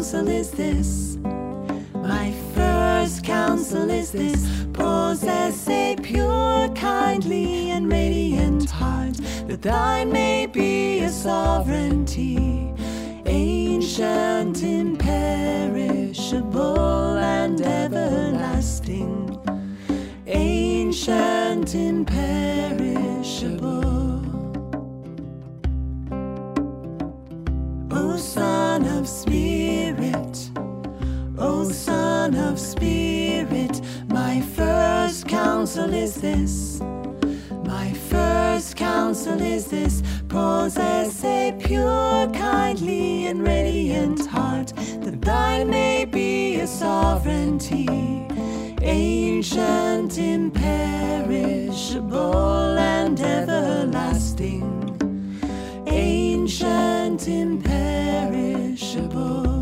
counsel is this. My first counsel is this. Possess a pure, kindly, and radiant heart, that thine may be a sovereignty, ancient, imperishable, and everlasting. Ancient, imperishable. O Son of Spirit, O Son of Spirit, my first counsel is this. My first counsel is this. Possess a pure, kindly, and radiant heart, that thine may be a sovereignty, ancient, imperishable, and everlasting. Ancient, imperishable.